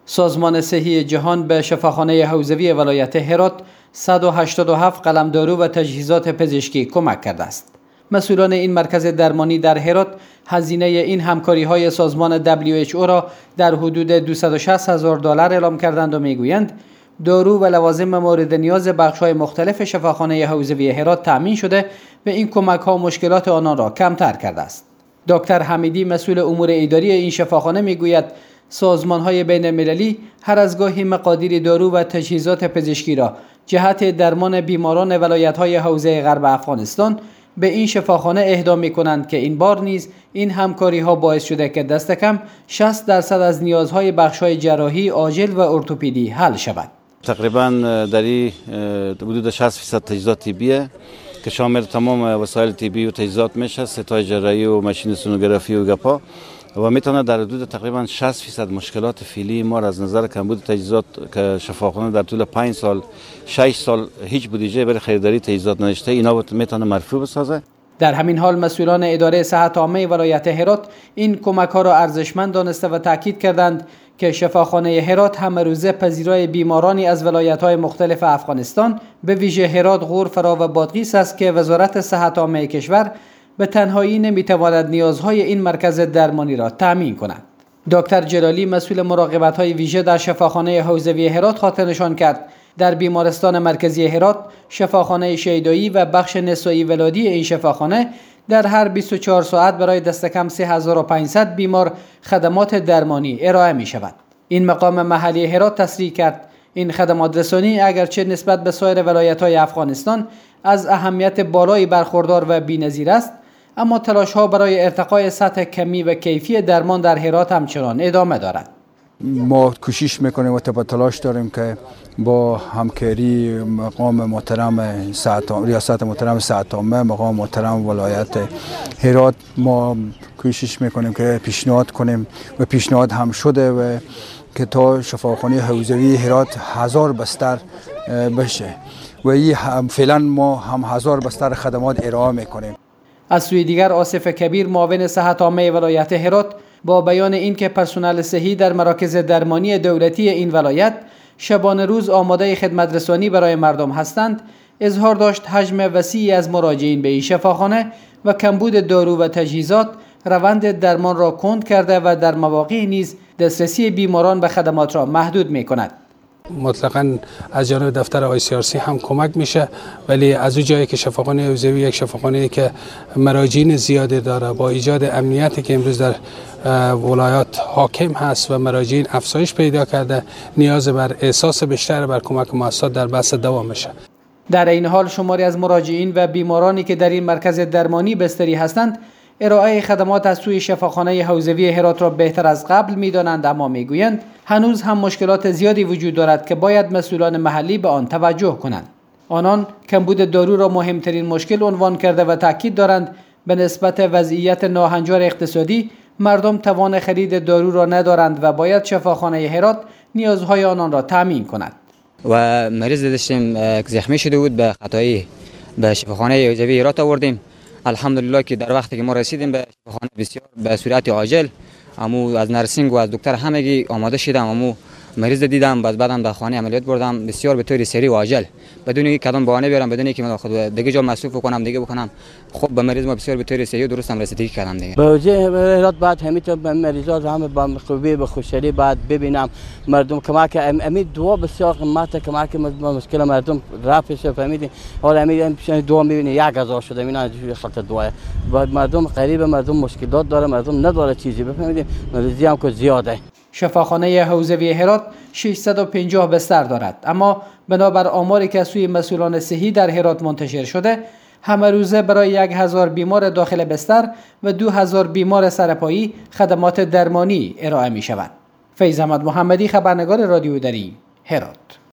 سازمان صحی جهان به شفاخانه حوزوی ولایت هرات 187 قلم دارو و تجهیزات پزشکی کمک کرده است. مسئولان این مرکز درمانی در هرات هزینه این همکاری‌های سازمان WHO را در حدود $260,000 اعلام کردند و میگویند دارو و لوازم مورد نیاز بخش‌های مختلف شفاخانه حوزوی هرات تأمین شده و این کمک‌ها مشکلات آنان را کمتر کرده است. دکتر حمیدی مسئول امور اداری این شفاخانه میگوید سازمان‌های بین‌المللی هر از گاهی مقادیر دارو و تجهیزات پزشکی را جهت درمان بیماران ولایت‌های حوزه غرب افغانستان به این شفاخانه اهدا می‌کنند که این بار نیز این همکاری‌ها باعث شده که دست کم 60% از نیازهای بخش‌های جراحی، عاجل و ارتوپدی حل شود. تقریباً در حدود 60% تجهیزات طبیه که شامل تمام وسایل طبی و تجهیزات میشه، ستای جراحی و ماشین سونوگرافی و گپا، و میتونه در حدود تقریبا 60% مشکلات فعلی ما از نظر کمبود تجهیزات که شفاخانه در طول 5 سال 6 سال هیچ بودجه برای خریداری تجهیزات نداشته، اینا میتونه مرفوع بسازه. در همین حال مسئولان اداره صحت عامه ولایت هرات این کمک‌ها را ارزشمند دانسته و تاکید کردند که شفاخانه هرات همه روزه پذیرای بیمارانی از ولایت‌های مختلف افغانستان به ویژه هرات، غور، فرا و بادغیس است که وزارت صحت عامه کشور به تنهایی نمیتواند نیازهای این مرکز درمانی را تأمین کند. دکتر جلالی مسئول مراقبت‌های ویژه در شفاخانه حوزوی هرات خاطر نشان کرد در بیمارستان مرکزی هرات، شفاخانه شیدایی و بخش نسایی ولادی این شفاخانه در هر 24 ساعت برای دست کم 3500 بیمار خدمات درمانی ارائه می شود. این مقام محلی هرات تصریح کرد این خدمات رسانی اگرچه نسبت به سایر ولایت‌های افغانستان از اهمیت بالایی برخوردار و بی‌نظیر است، اما تلاش‌ها برای ارتقای سطح کمی و کیفی درمان در هرات همچنان ادامه دارد. ما کوشش میکنیم و تلاش داریم که با همکاری مقام محترم ریاست محترم صحت عامه، مقام محترم ولایت هرات، ما کوشش میکنیم که پیشنهاد کنیم و پیشنهاد هم شده و که تا شفاخانه حوزوی هرات 1000 بستر بشه و این فعلا ما هم 1000 بستر خدمات ارائه میکنیم. از سوی دیگر آصف کبیر معاون صحت عامه ولایت هرات با بیان اینکه پرسنل صحی در مراکز درمانی دولتی این ولایت شبانه روز آماده خدمت رسانی برای مردم هستند، اظهار داشت حجم وسیعی از مراجعین به این شفاخانه و کمبود دارو و تجهیزات روند درمان را کند کرده و در مواقع نیز دسترسی بیماران به خدمات را محدود می کند. مطلقاً از جانب دفتر ICRC هم کمک میشه، ولی از اون جایی که شفاخانه حوزوی یک شفاخانه که مراجعین زیاده داره، با ایجاد امنیتی که امروز در ولایات حاکم هست و مراجعین افزایش پیدا کرده، نیاز بر احساس بیشتر بر کمک مؤسسات در بحث دوام میشه. در این حال شماری از مراجعین و بیمارانی که در این مرکز درمانی بستری هستند ارائه خدمات از سوی شفاخانه حوزوی هرات را بهتر از قبل می‌دانند، اما میگویند هنوز هم مشکلات زیادی وجود دارد که باید مسئولان محلی به آن توجه کنند. آنان کمبود دارو را مهمترین مشکل عنوان کرده و تاکید دارند به نسبت وضعیت ناهنجار اقتصادی مردم توان خرید دارو را ندارند و باید شفاخانه هرات نیازهای آنان را تامین کند. و مریض داشتیم که زخمی شده بود، به خطایی به شفاخانه حوزوی هرات آوردیم. الحمدلله که در وقتی که ما رسیدیم به شفاخانه بسیار به صورت عاجل امو از نرسینگ و از دکتر همگی آماده شدم، امو مریض دیدم، بعدم به خانه عملیات بردم بسیار به طور سریع و عاجل، بدون اینکه کدام بهانه بیارم، بدون اینکه من خود دیگه جا مصرف کنم دیگه بکنم. خب به مریض ما بسیار به طور سریع و درست هم رسیدگی کردم دیگه. به هرات بعد همین مریضات هم با خوبی به خوشحالی بعد ببینم مردم کمک امید دعا بسیار قیمته، کمک مشکل مردم رفع شه. فهمیدین حالا امید دعا میبینی 1000 شده، اینا خاطر دعا. بعد مردم قریب، مردم مشکلات داره، مردم نداره چیزی، بفهمید مریضی هم که زیاده. شفاخانه حوزوی هرات 650 بستر دارد، اما بنابر آماری که از سوی مسئولان صحی در هرات منتشر شده همه روزه برای 1000 بیمار داخل بستر و 2000 بیمار سرپایی خدمات درمانی ارائه می شود. فیض احمد محمدی، خبرنگار رادیو دری، هرات.